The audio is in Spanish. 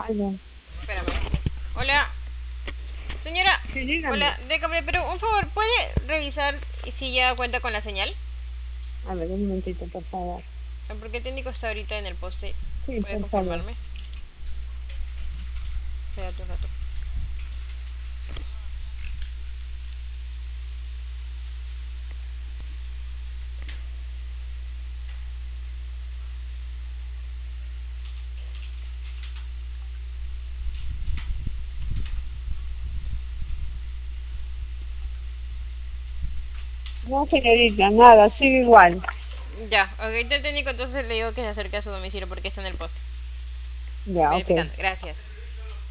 Aló. Espérame. Hola, señora. Sí, dígame. Hola, déjame, pero un favor, ¿puede revisar si ya cuenta con la señal? A ver, un momentito, por favor. Porque el técnico está ahorita en el poste. Sí, ¿Puede por favor. confirmarme? Espérate un rato. No, señorita, nada, sigue igual. Ya, ok, el técnico entonces le digo que se acerque a su domicilio porque está en el poste. Ya, ok. Verificando, gracias.